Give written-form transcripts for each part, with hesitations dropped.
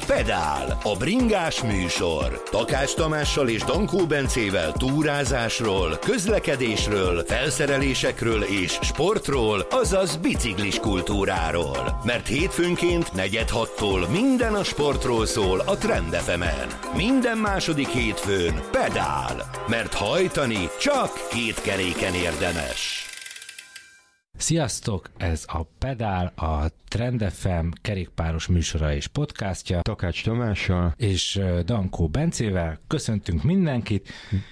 Pedál, a bringás műsor. Takács Tamással és Dankó Bencével túrázásról, közlekedésről, felszerelésekről és sportról, azaz biciklis kultúráról. Mert hétfőnként 4-6-tól minden a sportról szól a Trend FM-en. Minden második hétfőn Pedál, mert hajtani csak két keréken érdemes. Sziasztok! Ez a Pedál, a Trend FM kerékpáros műsora és podcastja. Takács Tamással és Dankó Bencével. Köszöntünk mindenkit.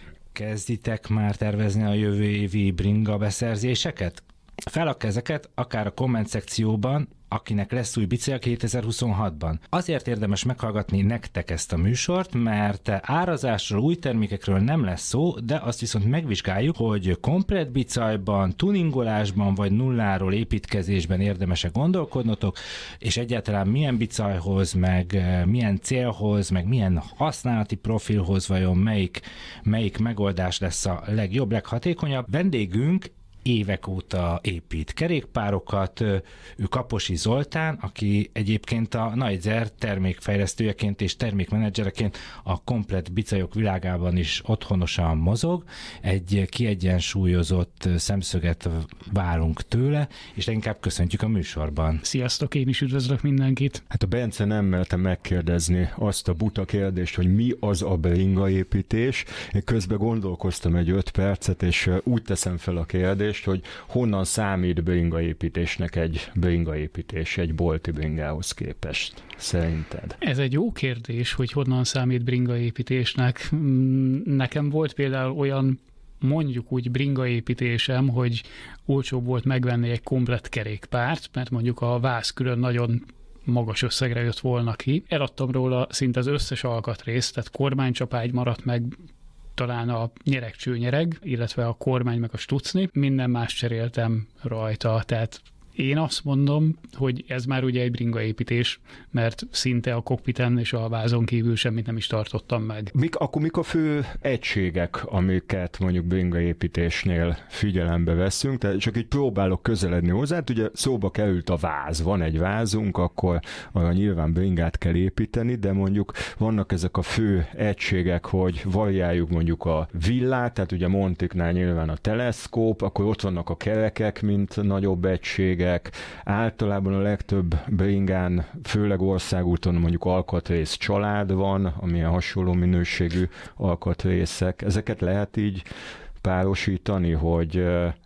Kezditek már tervezni a jövő évi bringa beszerzéseket? Fel a kezeket, akár a komment szekcióban, akinek lesz új bicikl 2026-ban. Azért érdemes meghallgatni nektek ezt a műsort, mert árazásról, új termékekről nem lesz szó, de azt viszont megvizsgáljuk, hogy komplett bicajban, tuningolásban vagy nulláról építkezésben érdemes-e gondolkodnotok, és egyáltalán milyen bicajhoz, meg milyen célhoz, meg milyen használati profilhoz vajon melyik megoldás lesz a legjobb, leghatékonyabb. Vendégünk évek óta épít kerékpárokat, ő Kaposi Zoltán, aki egyébként a Neizer termékfejlesztőjeként és termékmenedzsereként a komplett bicajok világában is otthonosan mozog. Egy kiegyensúlyozott szemszöget várunk tőle, és inkább köszöntjük a műsorban. Sziasztok, én is üdvözlök mindenkit. Hát a Bence nem merte megkérdezni azt a buta kérdést, hogy mi az a bringaépítés. Én közben gondolkoztam egy 5 percet, és úgy teszem fel a kérdést, hogy honnan számít bringaépítésnek egy bringaépítés egy bolti bringához képest, szerinted? Ez egy jó kérdés, hogy honnan számít bringaépítésnek. Nekem volt például olyan, mondjuk úgy bringaépítésem, hogy olcsóbb volt megvenni egy komplett kerékpárt, mert mondjuk a váz külön nagyon magas összegre jött volna ki. Eladtam róla szinte az összes alkatrészt, tehát kormánycsapágy maradt meg, talán a nyeregcsőnyereg, illetve a kormány meg a stucni. Minden más cseréltem rajta, tehát én azt mondom, hogy ez már ugye egy bringaépítés, mert szinte a kokpiten és a vázon kívül semmit nem is tartottam meg. Akkor mik a fő egységek, amiket mondjuk bringaépítésnél figyelembe veszünk? Tehát csak így próbálok közeledni hozzá. Ugye szóba került a váz, van egy vázunk, akkor arra nyilván bringát kell építeni, de mondjuk vannak ezek a fő egységek, hogy variáljuk mondjuk a villát, tehát ugye Montiknál nyilván a teleszkóp, akkor ott vannak a kerekek, mint nagyobb egységek. Általában a legtöbb bringán, főleg országúton mondjuk alkatrész család van, amilyen hasonló minőségű alkatrészek. Ezeket lehet így párosítani, hogy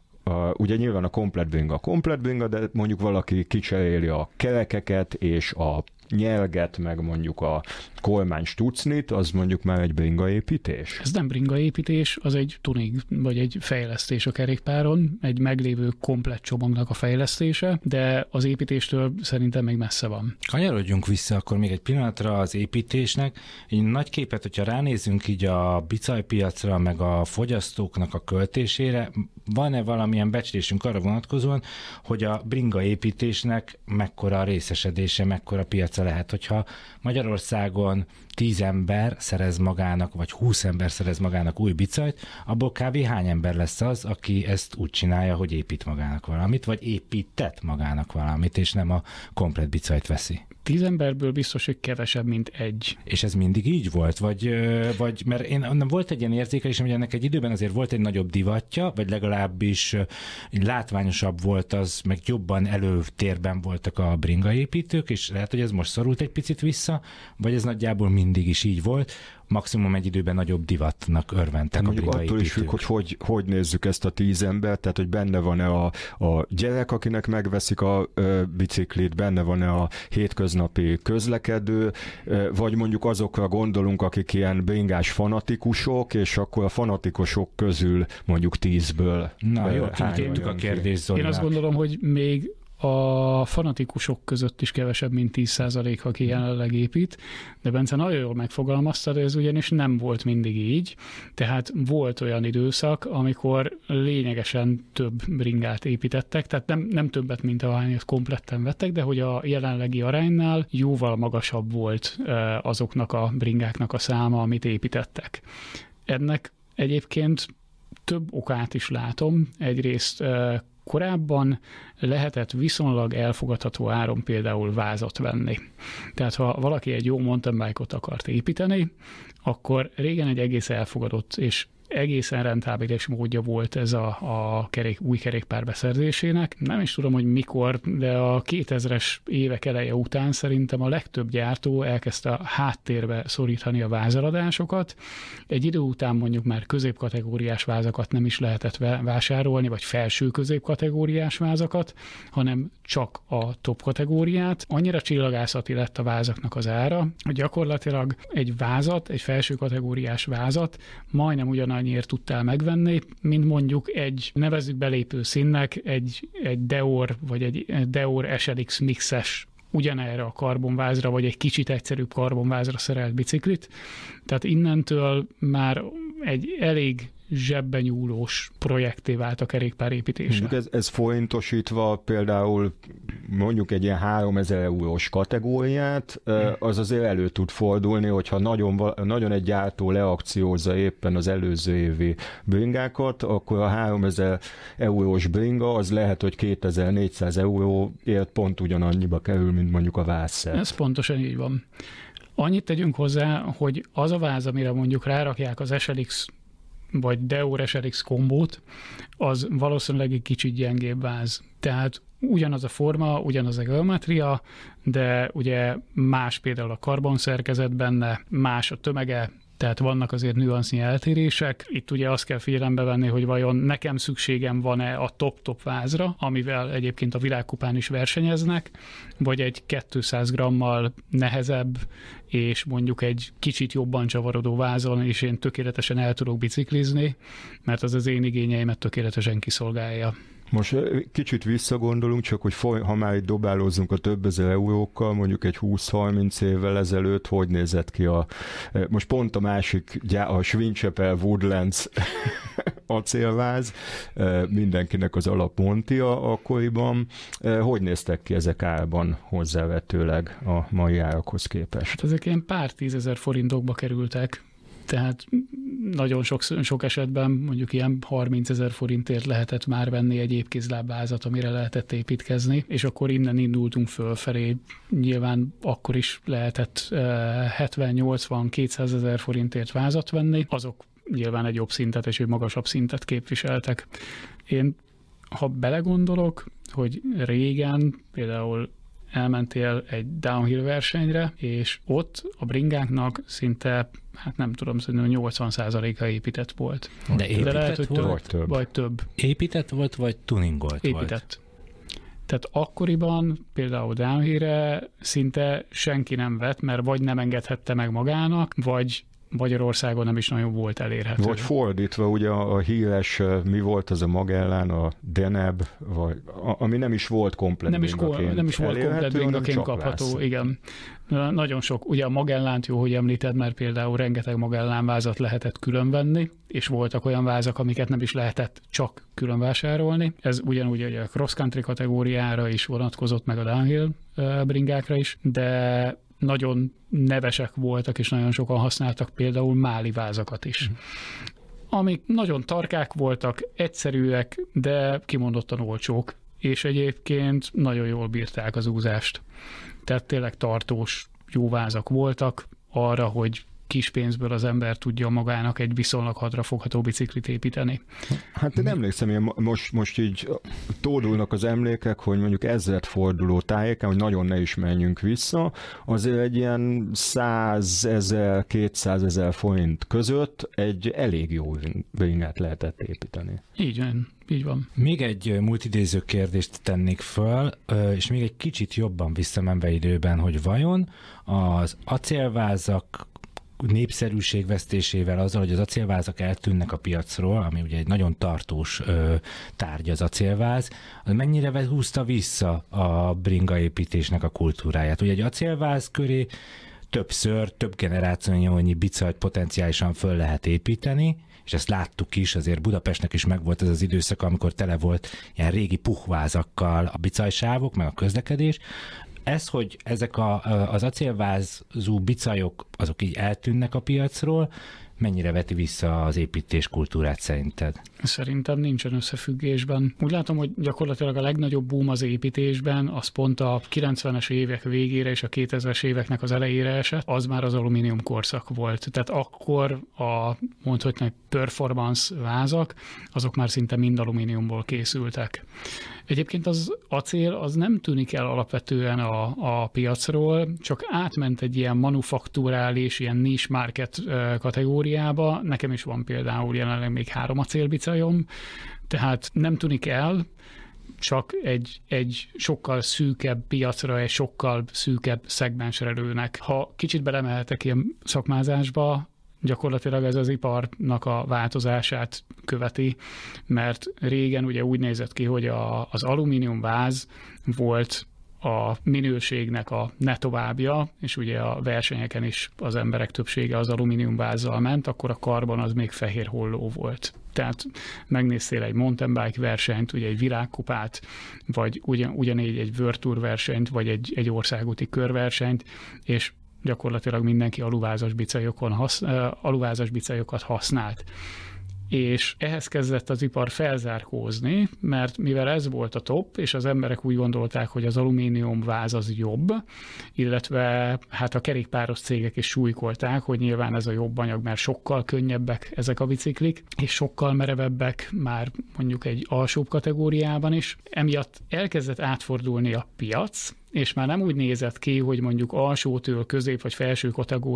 ugye nyilván a komplet bringa, de mondjuk valaki kicseréli a kerekeket és a nyelget, meg mondjuk a kormány stucnit, az mondjuk már egy bringaépítés? Ez nem bringaépítés, az egy tuning, vagy egy fejlesztés a kerékpáron, egy meglévő komplett csomagnak a fejlesztése, de az építéstől szerintem még messze van. Kanyarodjunk vissza akkor még egy pillanatra az építésnek. Egy nagy képet, hogyha ránézünk így a bicajpiacra, meg a fogyasztóknak a költésére, van-e valamilyen becslésünk arra vonatkozóan, hogy a bringaépítésnek mekkora a részesedése, mekkora piaca lehet, hogyha Magyarországon 10 ember szerez magának, vagy 20 ember szerez magának új bicajt, abból kb. Hány ember lesz az, aki ezt úgy csinálja, hogy épít magának valamit, vagy épített magának valamit, és nem a komplett bicajt veszi? 10 emberből biztos, hogy kevesebb, mint egy. És ez mindig így volt? Vagy mert én volt egy ilyen érzékelésem, hogy ennek egy időben azért volt egy nagyobb divatja, vagy legalábbis látványosabb volt az, meg jobban előtérben voltak a bringaépítők, és lehet, hogy ez most szorult egy picit vissza, vagy ez nagyjából mindig is így volt, maximum egy időben nagyobb divatnak örventek a bringaépítők. Attól is függ, hogy nézzük ezt a 10 embert, tehát hogy benne van-e a gyerek, akinek megveszik a biciklit, benne van-e a hétköznapi közlekedő, vagy mondjuk azokra gondolunk, akik ilyen bringás fanatikusok, és akkor a fanatikusok közül mondjuk 10-ből. Na jó, tudjuk a kérdést, Zolinak. Én azt gondolom, hogy még a fanatikusok között is kevesebb, mint 10%, aki jelenleg épít, de Bence nagyon jól megfogalmazta, ez ugyanis nem volt mindig így, tehát volt olyan időszak, amikor lényegesen több bringát építettek, tehát nem többet, mint ahányat kompletten vettek, de hogy a jelenlegi aránynál jóval magasabb volt azoknak a bringáknak a száma, amit építettek. Ennek egyébként több okát is látom. Egyrészt korábban lehetett viszonylag elfogadható áron például vázat venni. Tehát ha valaki egy jó mountain bike-ot akart építeni, akkor régen egy egész elfogadott és egészen rentábilis módja volt ez a új kerékpár beszerzésének. Nem is tudom, hogy mikor, de a 2000-es évek eleje után szerintem a legtöbb gyártó elkezdte a háttérbe szorítani a vázeladásokat. Egy idő után mondjuk már középkategóriás vázakat nem is lehetett vásárolni, vagy felső középkategóriás vázakat, hanem csak a top kategóriát. Annyira csillagászati lett a vázaknak az ára, hogy gyakorlatilag egy felső kategóriás vázat majdnem ugyanannyiért tudtál megvenni, mint mondjuk egy, nevezzük belépő színnek, egy Deor vagy egy Deor SLX mixes ugyanerre a karbonvázra, vagy egy kicsit egyszerűbb karbonvázra szerelt biciklit. Tehát innentől már egy elég zsebben nyúlós projekté vált a kerékpárépítése. Ez forintosítva például mondjuk egy ilyen 3000 eurós kategóriát, az azért elő tud fordulni, hogyha nagyon egy gyártó leakciózza éppen az előző évi bringákat, akkor a 3000 eurós bringa az lehet, hogy 2400 euróért pont ugyanannyiba kerül, mint mondjuk a vázszert. Ez pontosan így van. Annyit tegyünk hozzá, hogy az a váz, amire mondjuk rárakják az SLX vagy Deor SLX kombót, az valószínűleg egy kicsit gyengébb váz. Tehát ugyanaz a forma, ugyanaz a geometria, de ugye más például a karbonszerkezet benne, más a tömege, tehát vannak azért nüansznyi eltérések. Itt ugye azt kell figyelembe venni, hogy vajon nekem szükségem van-e a top-top vázra, amivel egyébként a világkupán is versenyeznek, vagy egy 200 grammal nehezebb, és mondjuk egy kicsit jobban csavarodó vázon, és én tökéletesen el tudok biciklizni, mert az én igényeimet tökéletesen kiszolgálja. Most kicsit visszagondolunk, csak hogy ha már itt dobálózzunk a több ezer eurókkal, mondjuk egy 20-30 évvel ezelőtt, hogy nézett ki most pont a másik, a Schwindschaepel Woodlands acélváz, mindenkinek az alapmontia akkoriban. Hogy néztek ki ezek árban hozzávetőleg a mai árakhoz képest? Hát ezek ilyen pár 10 000 forintokba kerültek. Tehát nagyon sok esetben mondjuk ilyen 30 000 forintért lehetett már venni egy épkézlábvázat, amire lehetett építkezni, és akkor innen indultunk fölfelé. Nyilván akkor is lehetett 70-80-200 000 forintért vázat venni, azok nyilván egy jobb szintet és egy magasabb szintet képviseltek. Én, ha belegondolok, hogy régen például elmentél egy downhill versenyre, és ott a bringáknak szinte, hát nem tudom, szerintem 80%-a épített volt. De épített lehet, hogy volt? Vagy több. Épített volt, vagy tuningolt épített volt? Tehát akkoriban például downhillre szinte senki nem vett, mert vagy nem engedhette meg magának, vagy Magyarországon nem is nagyon volt elérhető. Vagy fordítva, ugye a híres, mi volt az a Magellán, a Deneb, vagy, ami nem is volt komplet bringaként nem is volt komplet bringaként kapható, vász. Igen. Nagyon sok, ugye a Magellánt jó, hogy említed, mert például rengeteg Magellán vázat lehetett külön venni, és voltak olyan vázak, amiket nem is lehetett csak külön vásárolni. Ez ugyanúgy a cross country kategóriára is vonatkozott, meg a downhill bringákra is, de nagyon nevesek voltak, és nagyon sokan használtak például máli vázakat is. Amik nagyon tarkák voltak, egyszerűek, de kimondottan olcsók, és egyébként nagyon jól bírták az úzást. Tehát tényleg tartós, jó vázak voltak arra, hogy kis pénzből az ember tudja magának egy viszonylag hadrafogható biciklit építeni. Hát én emlékszem, én most így tódulnak az emlékek, hogy mondjuk ezredforduló tájéken, hogy nagyon ne is menjünk vissza, azért egy ilyen 100 000, 200 000 forint között egy elég jó bringát lehetett építeni. Így van. Még egy multidéző kérdést tennék föl, és még egy kicsit jobban visszamenve időben, hogy vajon az acélvázak népszerűségvesztésével, azzal, hogy az acélvázak eltűnnek a piacról, ami ugye egy nagyon tartós tárgy az acélváz, az mennyire húzta vissza a bringaépítésnek a kultúráját. Ugye egy acélváz köré többször, több generációnyi bicajt potenciálisan föl lehet építeni, és ezt láttuk is, azért Budapestnek is megvolt ez az időszak, amikor tele volt ilyen régi puhvázakkal a bicajsávok, meg a közlekedés. Ez, hogy ezek az acélvázú bicajok, azok így eltűnnek a piacról, mennyire veti vissza az építés kultúrát szerinted? Szerintem nincsen összefüggésben. Úgy látom, hogy gyakorlatilag a legnagyobb boom az építésben, az pont a 90-es évek végére és a 2000-es éveknek az elejére esett, az már az alumínium korszak volt. Tehát akkor mondhatni performance vázak, azok már szinte mind alumíniumból készültek. Egyébként az acél az nem tűnik el alapvetően a piacról, csak átment egy ilyen manufakturális, ilyen niche market kategóriába. Nekem is van például jelenleg még 3 acélbicajom, tehát nem tűnik el, csak egy sokkal szűkebb piacra, egy sokkal szűkebb szegmensre lőnek. Ha kicsit belemehetek ilyen szakmázásba, gyakorlatilag ez az iparnak a változását követi, mert régen ugye úgy nézett ki, hogy az alumíniumváz volt a minőségnek a ne továbbja, és ugye a versenyeken is az emberek többsége az alumíniumvázzal ment, akkor a karbon az még fehér holló volt. Tehát megnéztél egy mountain bike versenyt, ugye egy világkupát, vagy ugyanígy egy World Tour versenyt, vagy egy országúti körversenyt, és gyakorlatilag mindenki aluvázas bicajokat használt. És ehhez kezdett az ipar felzárkózni, mert mivel ez volt a top, és az emberek úgy gondolták, hogy az alumíniumváz az jobb, illetve hát a kerékpáros cégek is súlykolták, hogy nyilván ez a jobb anyag, mert sokkal könnyebbek ezek a biciklik, és sokkal merevebbek már mondjuk egy alsóbb kategóriában is. Emiatt elkezdett átfordulni a piac, és már nem úgy nézett ki, hogy mondjuk alsótől közép vagy felső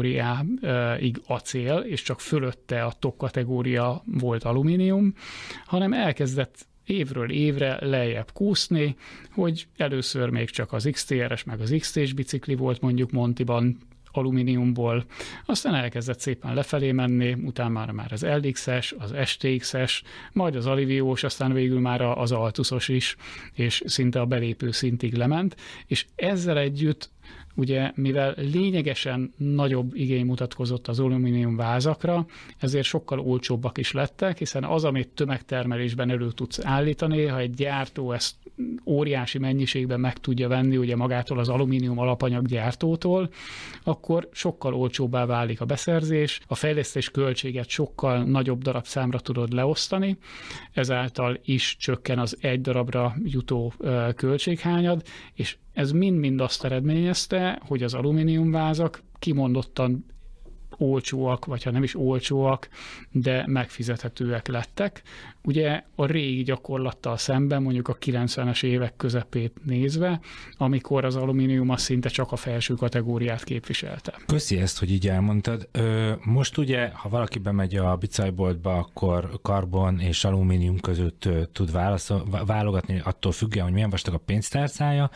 kategóriáig acél, és csak fölötte a top kategória volt alumínium, hanem elkezdett évről évre lejjebb kúszni, hogy először még csak az XTR-es meg az XT-s bicikli volt mondjuk Montiban alumíniumból, aztán elkezdett szépen lefelé menni, utána már az LX-es, az STX-es, majd az Aliviós, aztán végül már az Altusos is, és szinte a belépő szintig lement, és ezzel együtt ugye, mivel lényegesen nagyobb igény mutatkozott az alumínium vázakra, ezért sokkal olcsóbbak is lettek, hiszen az, amit tömegtermelésben elő tudsz állítani, ha egy gyártó ezt óriási mennyiségben meg tudja venni ugye magától az alumínium alapanyag gyártótól, akkor sokkal olcsóbbá válik a beszerzés, a fejlesztés költséget sokkal nagyobb darabszámra tudod leosztani, ezáltal is csökken az egy darabra jutó költséghányad, és ez mind-mind azt eredményezte, hogy az alumíniumvázak kimondottan olcsóak, vagy ha nem is olcsóak, de megfizethetőek lettek. Ugye a régi gyakorlattal szemben, mondjuk a 90-es évek közepét nézve, amikor az alumínium az szinte csak a felső kategóriát képviselte. Köszi ezt, hogy így elmondtad. Most ugye, ha valaki bemegy a bicajboltba, akkor karbon és alumínium között tud válogatni, attól függően, hogy milyen vastag a pénztárcája.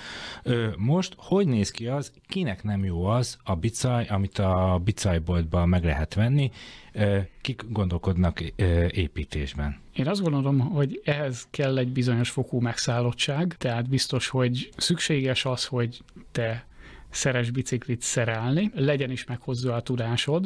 Most hogy néz ki az, kinek nem jó az a bicaj, amit a bicajboltban meg lehet venni, kik gondolkodnak építésben? Én azt gondolom, hogy ehhez kell egy bizonyos fokú megszállottság, tehát biztos, hogy szükséges az, hogy te szeres biciklit szerelni, legyen is meg hozzá a tudásod,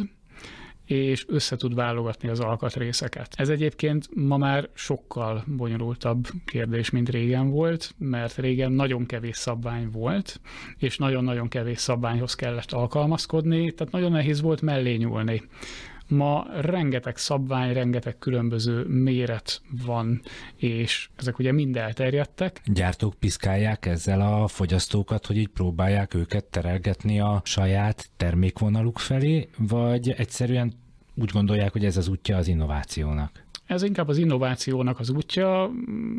és össze tud válogatni az alkatrészeket. Ez egyébként ma már sokkal bonyolultabb kérdés, mint régen volt, mert régen nagyon kevés szabvány volt, és nagyon-nagyon kevés szabványhoz kellett alkalmazkodni, tehát nagyon nehéz volt mellé nyúlni. Ma rengeteg szabvány, rengeteg különböző méret van, és ezek ugye mind elterjedtek. Gyártók piszkálják ezzel a fogyasztókat, hogy így próbálják őket terelgetni a saját termékvonaluk felé, vagy egyszerűen úgy gondolják, hogy ez az útja az innovációnak? Ez inkább az innovációnak az útja.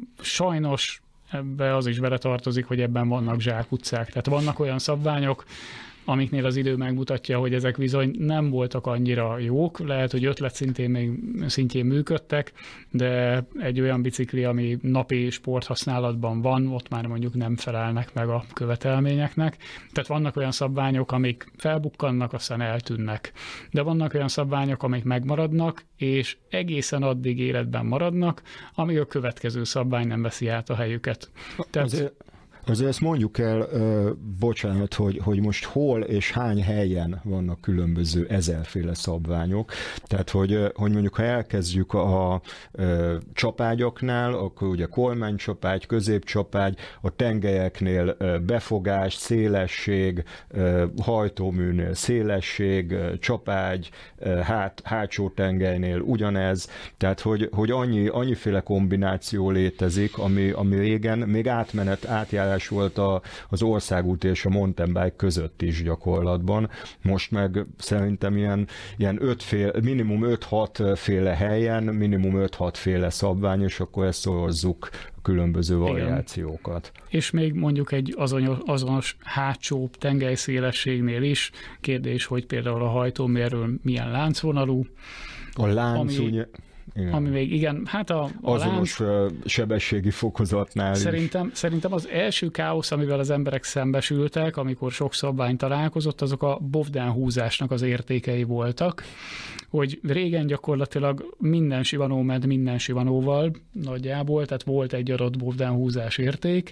Sajnos ebbe az is beletartozik, hogy ebben vannak zsákutcák. Tehát vannak olyan szabványok, amiknél az idő megmutatja, hogy ezek bizony nem voltak annyira jók, lehet, hogy ötlet szintjén működtek, de egy olyan bicikli, ami napi sporthasználatban van, ott már mondjuk nem felelnek meg a követelményeknek. Tehát vannak olyan szabványok, amik felbukkannak, aztán eltűnnek. De vannak olyan szabványok, amik megmaradnak, és egészen addig életben maradnak, amíg a következő szabvány nem veszi át a helyüket. Tehát Azért ezt mondjuk el, bocsánat, hogy most hol és hány helyen vannak különböző ezerféle szabványok. Tehát, hogy mondjuk, ha elkezdjük a csapágyaknál, akkor ugye kormánycsapágy, középcsapágy, a tengelyeknél befogás, szélesség, hajtóműnél szélesség, csapágy, hátsó tengelynél ugyanez. Tehát, hogy annyiféle kombináció létezik, ami régen még átjárás volt az országút és a mountain bike között is gyakorlatban. Most meg szerintem ilyen minimum 5-6 féle helyen, minimum 5-6 féle szabvány, és akkor ezt szorozzuk a különböző variációkat. És még mondjuk egy azonos hátsó tengelyszélességnél is kérdés, hogy például a hajtómérőn milyen láncvonalú. A lánc ugye... Igen. Ami még, igen, hát a azonos lánc, sebességi fokozatnál Szerintem az első káosz, amivel az emberek szembesültek, amikor sok szabvány találkozott, azok a Bovden húzásnak az értékei voltak, hogy régen gyakorlatilag minden Shimano ment minden Shimanoval nagyjából, tehát volt egy adott Bovden húzás érték,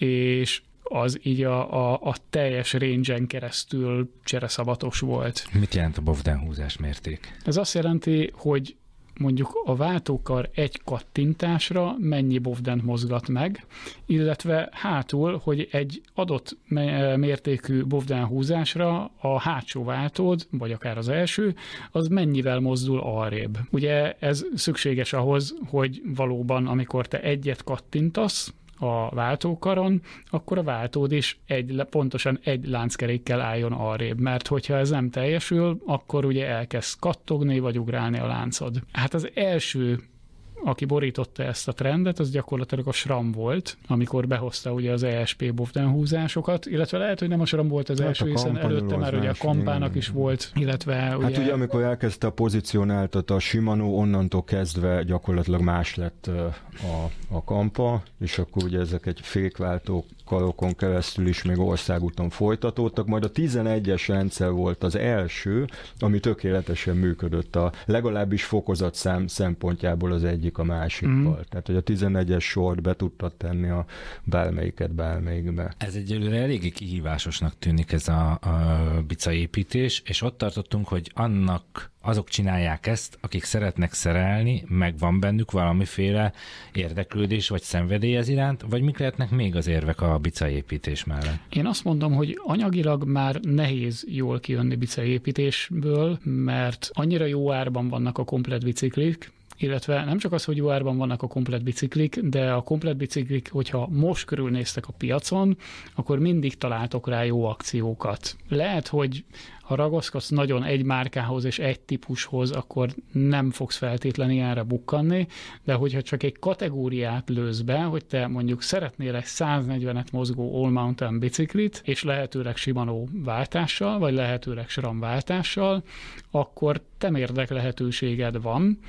és az így a teljes range-en keresztül csereszavatos volt. Mit jelent a Bovden húzás mérték? Ez azt jelenti, hogy mondjuk a váltókar egy kattintásra mennyi Bovdent mozgat meg, illetve hátul, hogy egy adott mértékű Bovden húzásra a hátsó váltód, vagy akár az első, az mennyivel mozdul arrébb. Ugye ez szükséges ahhoz, hogy valóban, amikor te egyet kattintasz a váltókaron, akkor a váltód is pontosan egy lánckerékkel álljon arrébb, mert hogyha ez nem teljesül, akkor ugye elkezd kattogni, vagy ugrálni a láncod. Hát az első, aki borította ezt a trendet, az gyakorlatilag a SRAM volt, amikor behozta ugye az ESP Bovden húzásokat, illetve lehet, hogy nem a SRAM volt az első, hiszen előtte már ugye a Kampának is volt, illetve hát ugye amikor elkezdte a pozícionáltat a Shimano, onnantól kezdve gyakorlatilag más lett a Kampa, és akkor ugye ezek egy fékváltó karokon keresztül is még országúton folytatódtak, majd a 11-es rendszer volt az első, ami tökéletesen működött legalábbis fokozatszám szempontjából az egyik a másikkal. Tehát, hogy a 11-es sort be tudtad tenni a bármelyiket bármelyikbe. Ez egyelőre eléggé kihívásosnak tűnik ez a bicaépítés, és ott tartottunk, hogy azok csinálják ezt, akik szeretnek szerelni, meg van bennük valamiféle érdeklődés vagy szenvedély ez iránt, vagy mik lehetnek még az érvek a bicaépítés mellett? Én azt mondom, hogy anyagilag már nehéz jól kijönni bicaépítésből, mert annyira jó árban vannak a komplett biciklik, illetve nem csak az, hogy jó árban vannak a komplett biciklik, de a komplett biciklik, hogyha most körülnéztek a piacon, akkor mindig találtok rá jó akciókat. Lehet, hogy ha ragaszkodsz nagyon egy márkához és egy típushoz, akkor nem fogsz feltétlenül ilyenre bukkanni, de hogyha csak egy kategóriát lősz be, hogy te mondjuk szeretnél egy 140-et mozgó all-mountain biciklit, és lehetőleg Shimano váltással, vagy lehetőleg SRAM váltással, akkor temérdek lehetőséged van,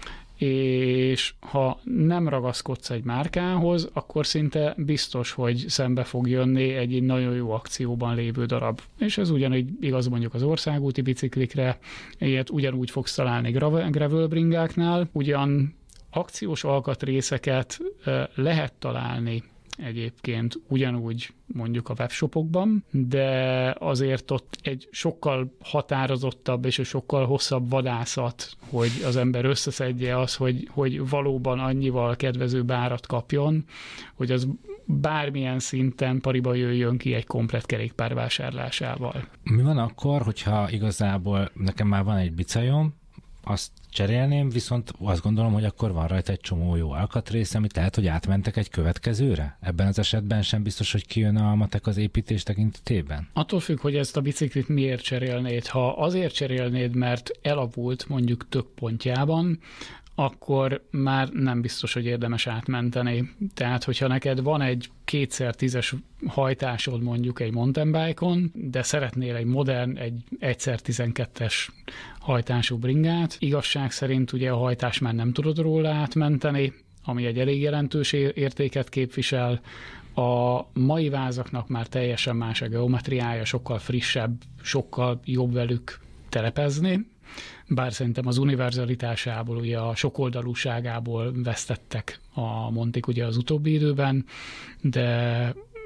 és ha nem ragaszkodsz egy márkához, akkor szinte biztos, hogy szembe fog jönni egy nagyon jó akcióban lévő darab. És ez ugyanígy igaz mondjuk az országúti biciklikre, ilyet ugyanúgy fogsz találni gravelbringáknál, ugyan akciós alkatrészeket lehet találni egyébként ugyanúgy mondjuk a webshopokban, de azért ott egy sokkal határozottabb és egy sokkal hosszabb vadászat, hogy az ember összeszedje az, hogy valóban annyival kedvezőbb árat kapjon, hogy az bármilyen szinten pariba jöjjön ki egy komplett kerékpár vásárlásával. Mi van akkor, hogyha igazából nekem már van egy bicajom, azt cserélném, viszont azt gondolom, hogy akkor van rajta egy csomó jó alkatrész, amit lehet, hogy átmentek egy következőre? Ebben az esetben sem biztos, hogy kijön a matek az építés tekintetében? Attól függ, hogy ezt a biciklit miért cserélnéd. Ha azért cserélnéd, mert elavult mondjuk tök pontjában, akkor már nem biztos, hogy érdemes átmenteni. Tehát, hogyha neked van egy 2x10-es hajtásod mondjuk egy mountain bike-on, de szeretnél egy modern, egy 1x12-es hajtású bringát, igazság szerint ugye a hajtás már nem tudod róla átmenteni, ami egy elég jelentős értéket képvisel. A mai vázaknak már teljesen más a geometriája, sokkal frissebb, sokkal jobb velük telepezni, bár szerintem az univerzalitásából, ugye a sokoldalúságából vesztettek a Montik ugye az utóbbi időben, de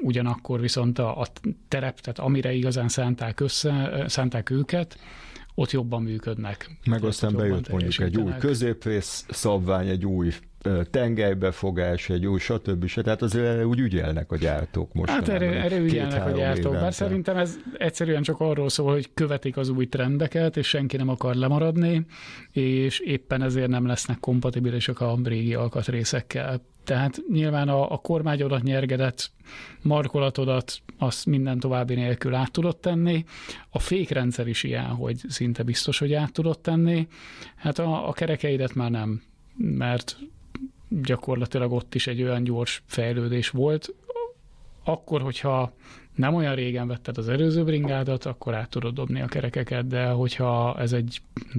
ugyanakkor viszont a terep, tehát amire igazán szánták őket, ott jobban működnek. Meg aztán bejött mondjuk egy új középrész szabvány, egy új tengelybefogás, egy új stb. Tehát azért úgy ügyelnek a gyártók most. Hát erre ügyelnek a gyártók, bár szerintem ez egyszerűen csak arról szól, hogy követik az új trendeket, és senki nem akar lemaradni, és éppen ezért nem lesznek kompatibilisek a régi alkatrészekkel. Tehát nyilván a kormányodat, nyergedet, markolatodat, azt minden további nélkül át tudod tenni. A fékrendszer is ilyen, hogy szinte biztos, hogy át tudod tenni. Hát a kerekeidet már nem, mert gyakorlatilag ott is egy olyan gyors fejlődés volt. Akkor, hogyha nem olyan régen vetted az előző bringádat, akkor át tudod dobni a kerekeket, de hogyha ez egy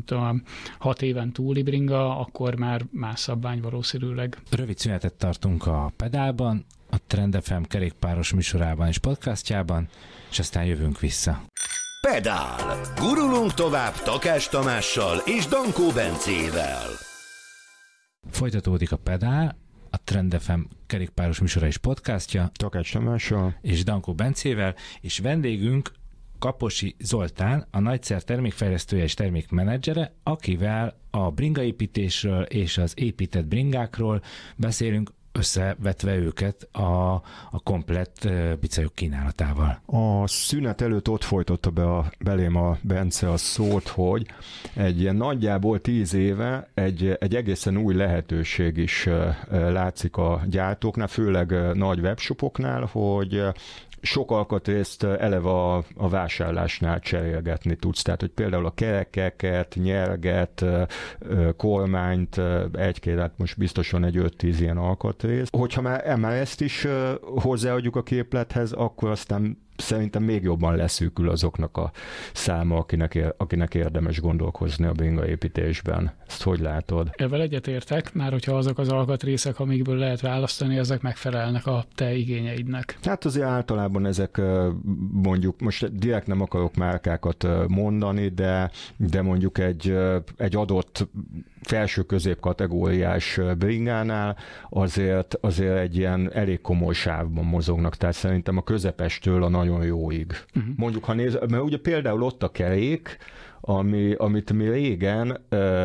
6 éven túli bringa, akkor már más szabvány valószínűleg. Rövid szünetet tartunk a pedálban, a Trend FM kerékpáros műsorában és podcastjában, és aztán jövünk vissza. Pedál! Gurulunk tovább Takács Tamással és Dankó Bencével. Folytatódik a pedál, a Trend FM kerékpáros műsora és podcastja. Takács Tamással. És Dankó Bencével, és vendégünk Kaposi Zoltán, a Nagyszer termékfejlesztője és termékmenedzsere, akivel a bringaépítésről és az épített bringákról beszélünk, összevetve őket a komplett bicajok kínálatával. A szünet előtt ott folytotta belém a Bence a szót, hogy egy ilyen nagyjából 10 éve egy egészen új lehetőség is látszik a gyártóknál, főleg nagy webshopoknál, hogy sok alkatrészt eleve a vásárlásnál cserélgetni tudsz. Tehát, hogy például a kerekeket, nyerget, kormányt, egy-két, hát most biztosan egy 5-10 ilyen alkatrészt. Hogyha már ezt is hozzáadjuk a képlethez, akkor aztán szerintem még jobban leszűkül azoknak a száma, akinek érdemes gondolkozni a bringaépítésben. Ezt hogy látod? Ezzel egyetértek, már hogyha azok az alkatrészek, amikből lehet választani, ezek megfelelnek a te igényeidnek. Hát azért általában ezek mondjuk, most direkt nem akarok márkákat mondani, de mondjuk egy adott felső-közép kategóriás bringánál azért egy ilyen elég komoly sávban mozognak, tehát szerintem a közepestől a nagyon jóig. Mondjuk, ha néz, mert ugye például ott a kerék, amit mi régen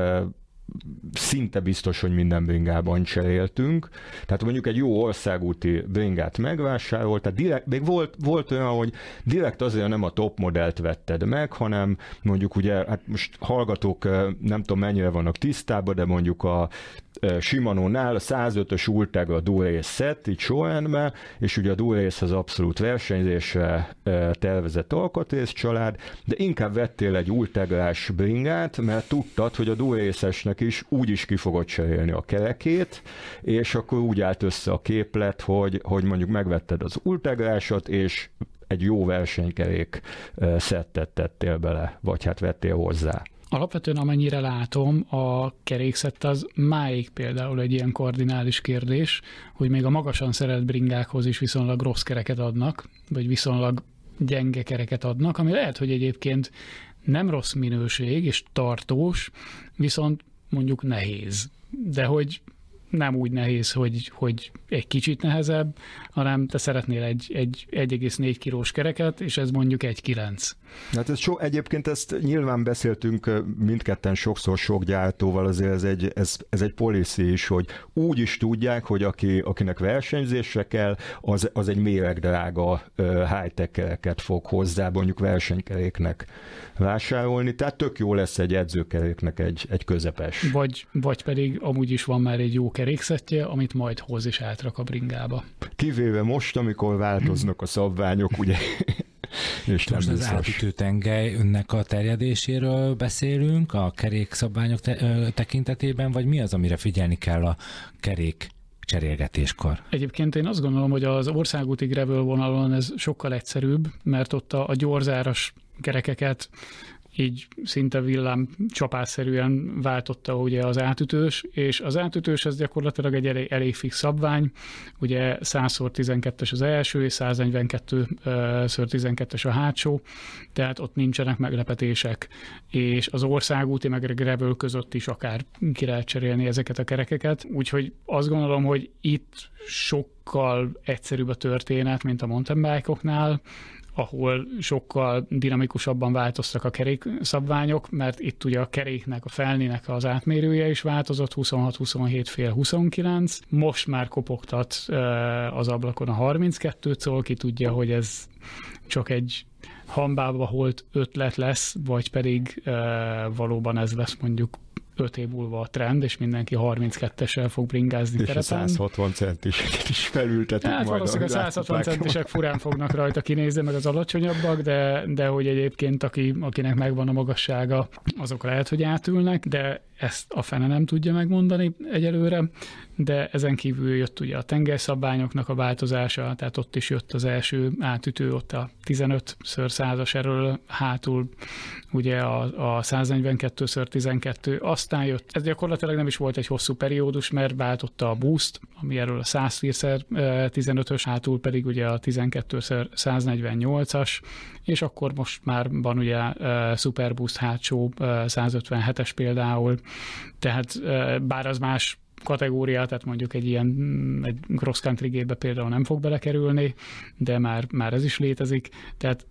szinte biztos, hogy minden bringában cseréltünk. Tehát mondjuk egy jó országúti bringát megvásárolt, tehát direkt, még volt olyan, hogy direkt azért nem a top modellt vetted meg, hanem mondjuk ugye, hát most hallgatók nem tudom mennyire vannak tisztában, de mondjuk a Shimano-nál a 105-ös Ultegra Durace set, így sorrendben, és ugye a Durace az abszolút versenyzésre tervezett alkatrész család, de inkább vettél egy Ultegrás bringát, mert tudtad, hogy a Durace-esnek is úgy is ki fogod cserélni a kerekét, és akkor úgy állt össze a képlet, hogy mondjuk megvetted az Ultegrásot, és egy jó versenykerék szettet tettél bele, vagy hát vettél hozzá. Alapvetően amennyire látom, a kerékszett az máig például egy ilyen kardinális kérdés, hogy még a magasan szerelt bringákhoz is viszonylag rossz kereket adnak, vagy viszonylag gyenge kereket adnak, ami lehet, hogy egyébként nem rossz minőség és tartós, viszont mondjuk nehéz. De hogy nem úgy nehéz, hogy egy kicsit nehezebb, hanem te szeretnél egy 1,4 kilós kereket, és ez mondjuk 1,9. Hát egyébként ezt nyilván beszéltünk mindketten sokszor sok gyártóval, azért ez egy policy is, hogy úgy is tudják, hogy akinek versenyzésre kell, az egy méregdrága high-tech kereket fog hozzá, mondjuk versenykeréknek vásárolni, tehát tök jó lesz egy edzőkeréknek egy közepes. Vagy pedig amúgy is van már egy jó kerékszettje, amit majd hoz is átrak a bringába. Kivéve most, amikor változnak a szabványok, ugye... És most az átütőtengelynek a terjedéséről beszélünk a kerékszabványok tekintetében, vagy mi az, amire figyelni kell a kerék cserélgetéskor? Egyébként én azt gondolom, hogy az országúti gravel vonalon ez sokkal egyszerűbb, mert ott a gyorzáras kerekeket így szinte villám csapásszerűen váltotta ugye az átütős, és az átütős ez gyakorlatilag egy elég fix szabvány, ugye 100x12-es az első, és 142x12-es a hátsó, tehát ott nincsenek meglepetések, és az országúti meg a gravel között is akár ki lehet cserélni ezeket a kerekeket, úgyhogy azt gondolom, hogy itt sokkal egyszerűbb a történet, mint a mountain bike-oknál, ahol sokkal dinamikusabban változtak a kerékszabványok, mert itt ugye a keréknek, a felnének az átmérője is változott, 26-27,5-29. Most már kopogtat az ablakon a 32 szól, ki tudja, hogy ez csak egy hambába holt ötlet lesz, vagy pedig valóban ez lesz mondjuk 5 év múlva a trend, és mindenki 32-essel fog bringázni terepen. És a 160 centiseket is felültetik majd. Valószínűleg a 160 centisek furán fognak rajta kinézni, meg az alacsonyabbak, de hogy egyébként akinek megvan a magassága, azok lehet, hogy átülnek, de ezt a fene nem tudja megmondani egyelőre, de ezen kívül jött ugye a tengerszabványoknak a változása, tehát ott is jött az első átütő, ott a 15x100-as erről hátul ugye a 142x12, aztán jött, ez gyakorlatilag nem is volt egy hosszú periódus, mert váltotta a boost, ami erről a 110x15-ös, hátul pedig ugye a 12x148-as, és akkor most már van ugye Super Boost hátsó 157-es például, tehát bár az más kategória, tehát mondjuk egy cross country gépbe például nem fog belekerülni, de már ez is létezik, tehát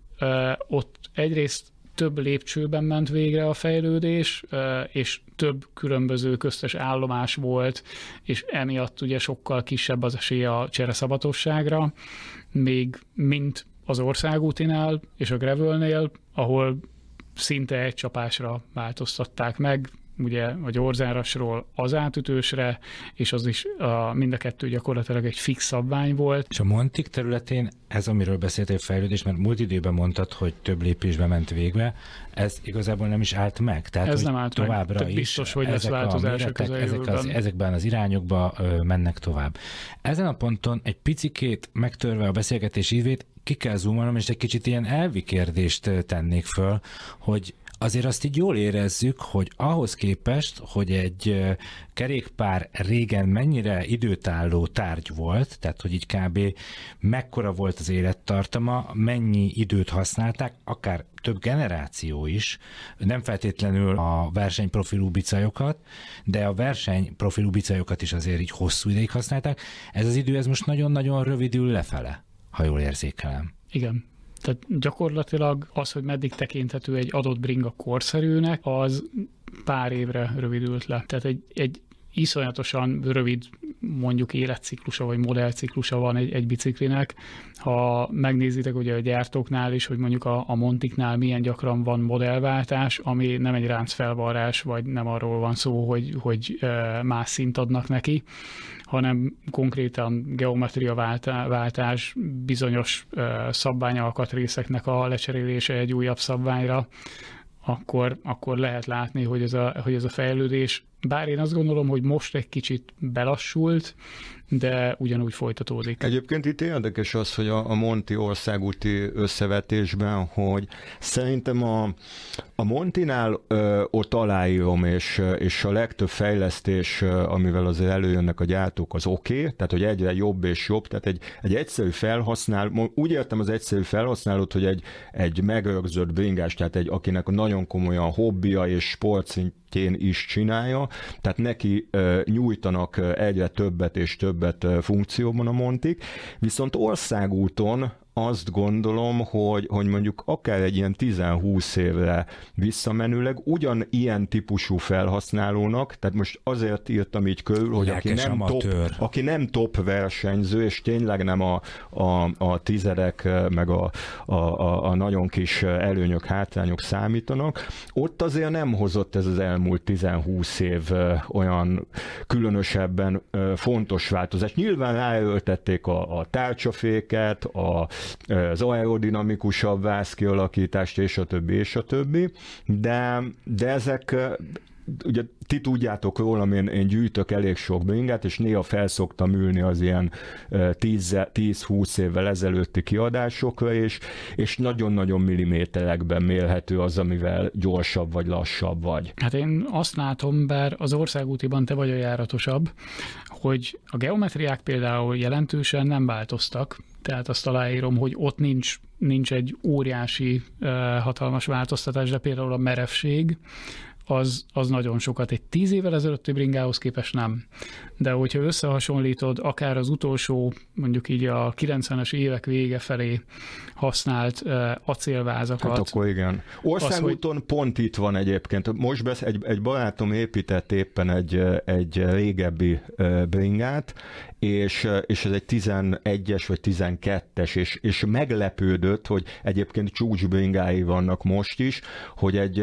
ott egyrészt több lépcsőben ment végre a fejlődés, és több különböző köztes állomás volt, és emiatt ugye sokkal kisebb az esély a csereszavatosságra, még mint az országútinál és a gravelnél, ahol szinte egy csapásra változtatták meg, ugye a gyorzárasról az átütősre, és az is mind a kettő gyakorlatilag egy fix szabvány volt. És a Montik területén ez, amiről beszéltél fejlődés, mert múlt időben mondtad, hogy több lépésbe ment végbe, ez igazából nem is állt meg. Tehát, ez nem állt továbbra meg. Biztos, hogy lesz változások ezekben az irányokba mennek tovább. Ezen a ponton egy picikét megtörve a beszélgetés ívét, ki kell zoomolnom, és egy kicsit ilyen elvi kérdést tennék föl, hogy azért azt így jól érezzük, hogy ahhoz képest, hogy egy kerékpár régen mennyire időtálló tárgy volt, tehát hogy így kb. Mekkora volt az élettartama, mennyi időt használták, akár több generáció is, nem feltétlenül a versenyprofilú bicajokat, de a versenyprofilú bicajokat is azért így hosszú ideig használták. Ez az idő, ez most nagyon-nagyon rövidül lefele, ha jól érzékelem. Igen. Tehát gyakorlatilag az, hogy meddig tekinthető egy adott bringa korszerűnek, az pár évre rövidült le. Tehát egy iszonyatosan rövid mondjuk életciklusa vagy modellciklusa van egy biciklinek. Ha megnézitek ugye a gyártóknál is, hogy mondjuk a Montiknál milyen gyakran van modellváltás, ami nem egy ráncfelvarrás, vagy nem arról van szó, hogy más szint adnak neki, hanem konkrétan geometriaváltás, bizonyos szabványalkatrészeknek a lecserélése egy újabb szabványra, akkor lehet látni, hogy ez a fejlődés, bár én azt gondolom, hogy most egy kicsit belassult, de ugyanúgy folytatódik. Egyébként itt érdekes az, hogy a Monti országúti összevetésben, hogy szerintem a Montinál ott aláírom, és a legtöbb fejlesztés, amivel azért előjönnek a gyártók, az oké, tehát hogy egyre jobb és jobb, tehát egy egyszerű felhasználó, úgy értem az egyszerű felhasználót, hogy egy megörgzött bringás, tehát akinek nagyon komolyan hobbija és sportszintjén is csinálja, tehát neki nyújtanak egyre többet és többet funkcióban a Montik, viszont országúton azt gondolom, hogy mondjuk akár egy ilyen 10-20 évre visszamenőleg ugyanilyen típusú felhasználónak, tehát most azért írtam így körül, hogy aki nem top versenyző, és tényleg nem a tizedek, meg a nagyon kis előnyök, hátrányok számítanak, ott azért nem hozott ez az elmúlt 10-20 év olyan különösebben fontos változást. Nyilván ráöltették a tárcsaféket, az aerodinamikusabb vászkialakítást, és a többi, de ezek ugye ti tudjátok rólam, én gyűjtök elég sok bringát, és néha felszoktam ülni az ilyen 10-20 évvel ezelőtti kiadásokra, és nagyon-nagyon milliméterekben mérhető az, amivel gyorsabb vagy lassabb vagy. Hát én azt látom, bár az országútiban te vagy a járatosabb, hogy a geometriák például jelentősen nem változtak, tehát azt aláírom, hogy ott nincs egy óriási, hatalmas változtatás, de például a merevség, az nagyon sokat. Egy 10 évvel ezelőtti bringához képest nem. De hogyha összehasonlítod akár az utolsó, mondjuk így a 90-es évek vége felé használt acélvázakat. Hát akkor igen. Országúton pont itt van egyébként. Most egy barátom épített éppen egy régebbi bringát, és ez egy 11-es vagy 12-es, és meglepődött, hogy egyébként csúcsbringái vannak most is, hogy egy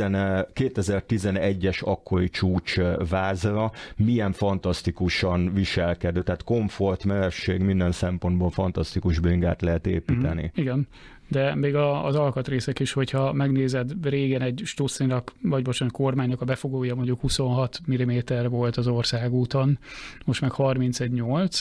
2011-es akkori csúcsvázra milyen fantasztikusan viselkedő, tehát komfort, merevség, minden szempontból fantasztikus bringát lehet építeni. Igen. De még az alkatrészek is, hogyha megnézed, régen egy Stusszinak, vagy bocsánat, kormánynak a befogója mondjuk 26 mm volt az országúton, most meg 31,8,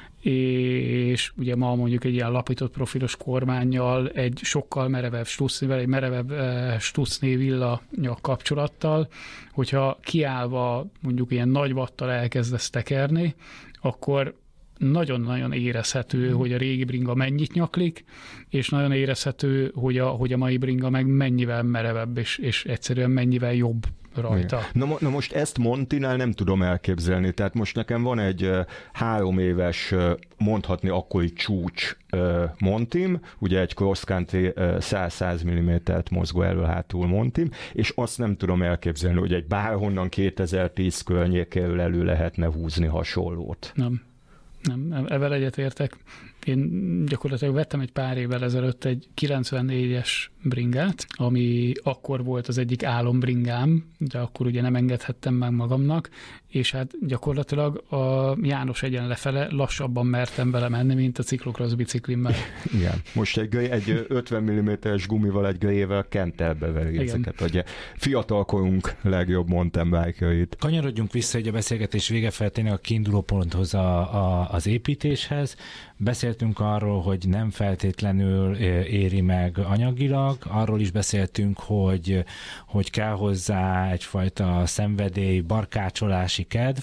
és ugye ma mondjuk egy ilyen lapított profilos kormánnyal, egy sokkal merevebb Stusszivel, egy merevebb Stussné villanya kapcsolattal, hogyha kiállva mondjuk ilyen nagy vattal elkezdesz tekerni, akkor nagyon-nagyon érezhető, hogy a régi bringa mennyit nyaklik, és nagyon érezhető, hogy a mai bringa meg mennyivel merevebb, és egyszerűen mennyivel jobb rajta. Na most ezt Montinál nem tudom elképzelni, tehát most nekem van egy 3 éves, mondhatni akkori csúcs Montim, ugye egy cross country 100 mm-t mozgó elől-hátul Montim, és azt nem tudom elképzelni, hogy egy bárhonnan 2010 környékéről elő lehetne húzni hasonlót. Nem, ezzel egyetértek. Én gyakorlatilag vettem egy pár évvel ezelőtt egy 94-es bringát, ami akkor volt az egyik álombringám, de akkor ugye nem engedhettem meg magamnak, és hát gyakorlatilag a János egyen lefele lassabban mertem vele menni, mint a ciklokross biciklimmel. Igen. Most egy 50 mm-es gumival, egy grével kentelbe veri ezeket. Ugye fiatalkorunk legjobb mountain bike-jait. Kanyarodjunk vissza egy a beszélgetés vége felé tényleg a kiinduló ponthoz az építéshez. Beszéltünk arról, hogy nem feltétlenül éri meg anyagilag, arról is beszéltünk, hogy kell hozzá egyfajta szenvedély, barkácsolási kedv.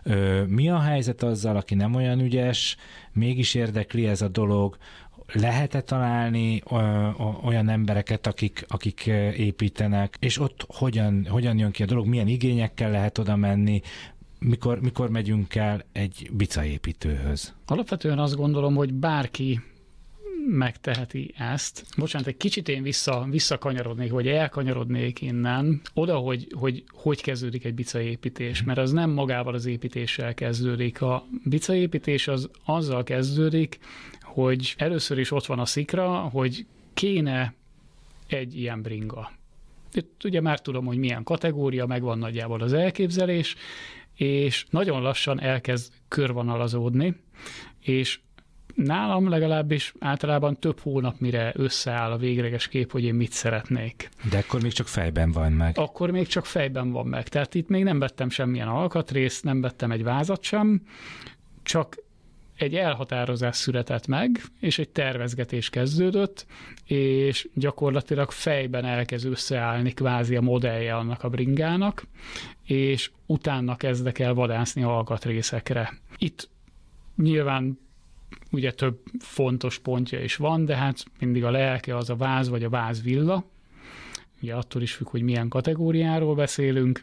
Mi a helyzet azzal, aki nem olyan ügyes, mégis érdekli ez a dolog, lehet-e találni olyan embereket, akik építenek, és ott hogyan jön ki a dolog, milyen igényekkel lehet oda menni, mikor megyünk el egy bicaépítőhöz? Alapvetően azt gondolom, hogy bárki megteheti ezt. Bocsánat, egy kicsit én visszakanyarodnék, vagy elkanyarodnék innen oda, hogy kezdődik egy bicaépítés, mert az nem magával az építéssel kezdődik. A bicaépítés az azzal kezdődik, hogy először is ott van a szikra, hogy kéne egy ilyen bringa. Itt ugye már tudom, hogy milyen kategória, megvan nagyjából az elképzelés, és nagyon lassan elkezd körvonalazódni, és nálam legalábbis általában több hónap, mire összeáll a végleges kép, hogy én mit szeretnék. De akkor még csak fejben van meg. Akkor még csak fejben van meg. Tehát itt még nem vettem semmilyen alkatrészt, nem vettem egy vázat sem, csak egy elhatározás született meg, és egy tervezgetés kezdődött, és gyakorlatilag fejben elkezd összeállni kvázi a modellje annak a bringának, és utána kezdek el vadászni alkatrészekre. Itt nyilván ugye több fontos pontja is van, de hát mindig a lelke az a váz vagy a vázvilla, ugye attól is függ, hogy milyen kategóriáról beszélünk,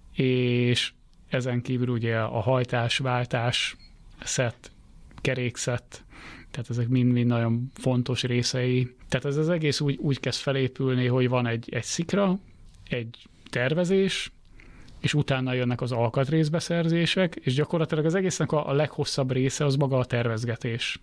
és ezen kívül ugye a hajtás, váltás, szett, kerékszett, tehát ezek mind-mind nagyon fontos részei. Tehát ez az egész úgy kezd felépülni, hogy van egy szikra, egy tervezés, és utána jönnek az alkatrészbeszerzések, és gyakorlatilag az egésznek a leghosszabb része az maga a tervezgetés.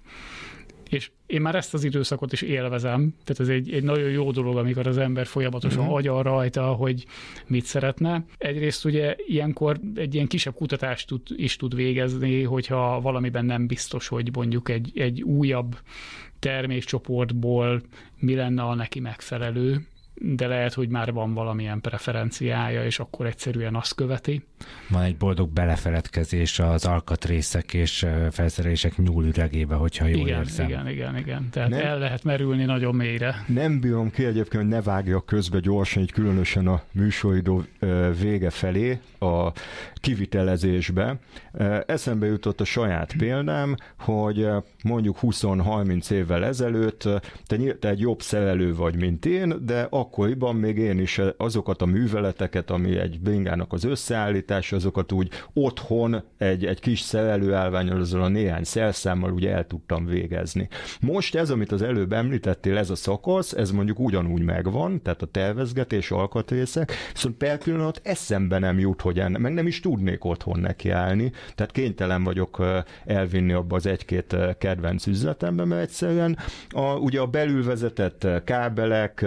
És én már ezt az időszakot is élvezem, tehát ez egy nagyon jó dolog, amikor az ember folyamatosan agyal rajta, hogy mit szeretne. Egyrészt ugye ilyenkor egy ilyen kisebb kutatást is tud végezni, hogyha valamiben nem biztos, hogy mondjuk egy újabb termékcsoportból mi lenne a neki megfelelő, de lehet, hogy már van valamilyen preferenciája, és akkor egyszerűen azt követi. Van egy boldog belefeledkezés az alkatrészek és felszerelések nyúlüregébe, hogyha jól érzem. Igen. Tehát el lehet merülni nagyon mélyre. Nem bírom ki egyébként, hogy ne vágjak közbe gyorsan, így különösen a műsoridő vége felé a kivitelezésbe. Eszembe jutott a saját példám, hogy mondjuk 20-30 évvel ezelőtt te egy jobb szerelő vagy, mint én, de akkoriban még én is azokat a műveleteket, ami egy bringának az összeállítása, azokat úgy otthon egy kis szerelőállvánnyal, azzal a néhány szerszámmal úgy el tudtam végezni. Most ez, amit az előbb említettél, ez a szakasz, ez mondjuk ugyanúgy megvan, tehát a tervezgetés, alkatrészek, viszont per pillanat eszembe nem jut, hogy meg nem is tudnék otthon nekiállni, tehát kénytelen vagyok elvinni abba az egy-két kedvenc üzletembe, mert egyszerűen ugye a belülvezetett kábelek,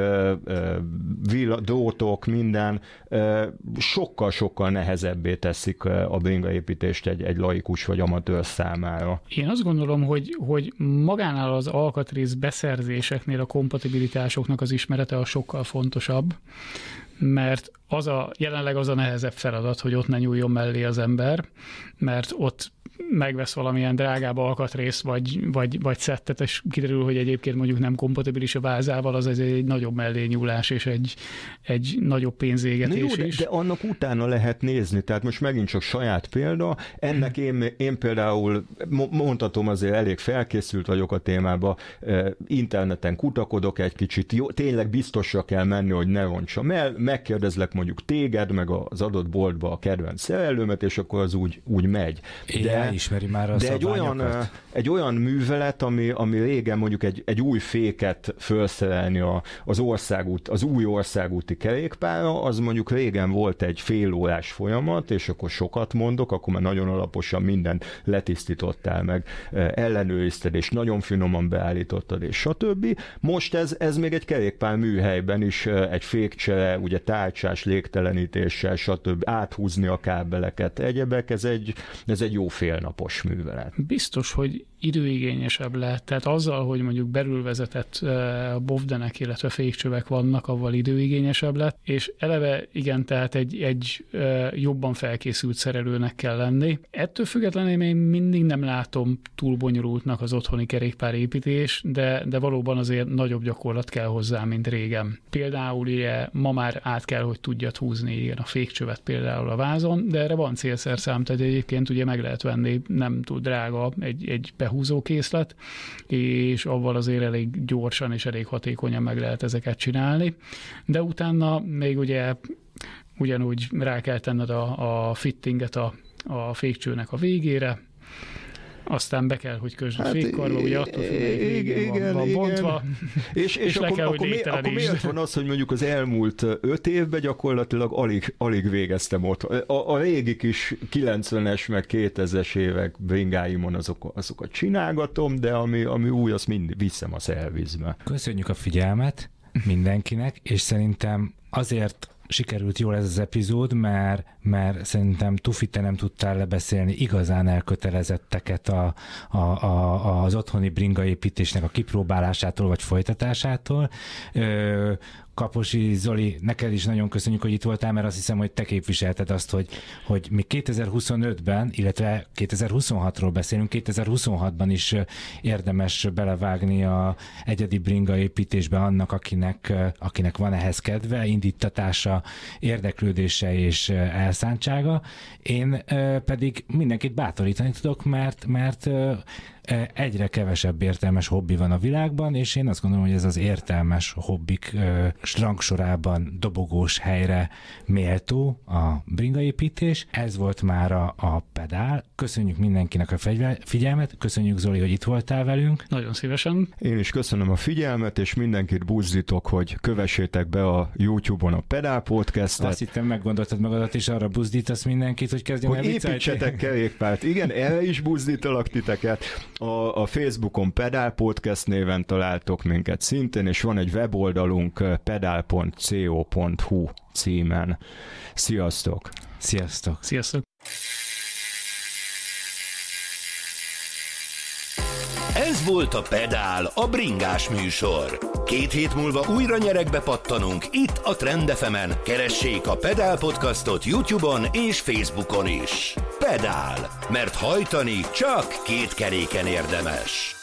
drótok, minden sokkal-sokkal nehezebbé teszik a bringaépítést egy laikus vagy amatőr számára. Én azt gondolom, hogy magánál az alkatrész beszerzéseknél a kompatibilitásoknak az ismerete a sokkal fontosabb, mert jelenleg az a nehezebb feladat, hogy ott ne nyúljon mellé az ember, mert ott megvesz valamilyen drágább alkatrészt, vagy szettet, és kiderül, hogy egyébként mondjuk nem kompatibilis a vázával, az egy nagyobb mellényúlás, és egy nagyobb pénzégetés is. De annak utána lehet nézni, tehát most megint csak saját példa, ennek én például mondhatom, azért elég felkészült vagyok a témába, interneten kutakodok egy kicsit, tényleg biztosra kell menni, hogy ne rontsam el, megkérdezlek mondjuk téged, meg az adott boltba a kedvenc szerelőmet, és akkor az úgy megy. Ismeri már a szabványokat. Egy olyan művelet, ami régen mondjuk egy új féket felszerelni az új országúti kerékpárra, az mondjuk régen volt egy fél órás folyamat, és akkor sokat mondok, akkor már nagyon alaposan mindent letisztítottál meg, ellenőrizted, és nagyon finoman beállítottad, és stb. Most ez még egy kerékpár műhelyben is egy fékcsere, ugye tárcsás légtelenítéssel, stb. Áthúzni a kábeleket, egyebek, ez egy jó félnapos művelet. Biztos, hogy időigényesebb lett, tehát azzal, hogy mondjuk belülvezetett bovdenek, illetve fékcsövek vannak, avval időigényesebb lett, és eleve igen, tehát egy jobban felkészült szerelőnek kell lenni. Ettől függetlenül még mindig nem látom túl bonyolultnak az otthoni kerékpárépítés, de valóban azért nagyobb gyakorlat kell hozzá, mint régen. Például ugye ma már át kell, hogy tudjad húzni igen, a fékcsövet például a vázon, de erre van célszerszám, tehát egyébként ugye meg lehet venni, nem túl drága egy behúzókészlet, és avval azért elég gyorsan és elég hatékonyan meg lehet ezeket csinálni. De utána még ugye ugyanúgy rá kell tenned a fittinget a fékcsőnek a végére, aztán be kell, hogy kösd a fékkarba, ugye attól függ, hogy végén van bontva, és le kell, hogy akkor miért van az, hogy mondjuk az elmúlt 5 évben gyakorlatilag alig végeztem ott. A régi kis 90-es meg 2000-es évek bringáimon azokat csinálgatom, de ami új, azt mind viszem a szervizbe. Köszönjük a figyelmet mindenkinek, és szerintem azért sikerült jól ez az epizód, mert szerintem Tufi, te nem tudtál lebeszélni igazán elkötelezetteket az otthoni bringaépítésnek a kipróbálásától vagy folytatásától. Kaposi Zoli, neked is nagyon köszönjük, hogy itt voltál, mert azt hiszem, hogy te képviselted azt, hogy mi 2025-ben, illetve 2026-ról beszélünk, 2026-ban is érdemes belevágni a egyedi bringaépítésbe annak, akinek van ehhez kedve, indítatása, érdeklődése és elszántsága. Én pedig mindenkit bátorítani tudok, mert egyre kevesebb értelmes hobbi van a világban, és én azt gondolom, hogy ez az értelmes hobbik rangsorában dobogós helyre méltó a bringaépítés. Ez volt már a pedál. Köszönjük mindenkinek a figyelmet, köszönjük Zoli, hogy itt voltál velünk. Nagyon szívesen. Én is köszönöm a figyelmet, és mindenkit buzdítok, hogy kövessétek be a YouTube-on a Pedál Podcastet. Azt hittem, meggondoltad magadat, és arra buzdítasz mindenkit, hogy kezdjen el viccelni. Hogy építsetek kerékpárt. Igen, erre is buzdítalak titeket. A Facebookon Pedál Podcast néven találtok minket szintén, és van egy weboldalunk pedal.co.hu címen. Sziasztok! Sziasztok! Sziasztok! Ez Ez volt a Pedál, a bringás műsor. 2 hét múlva újra nyeregbe pattanunk itt a Trend FM-en. Keressék a Pedál podcastot YouTube-on és Facebookon is. Pedál, mert hajtani csak 2 keréken érdemes.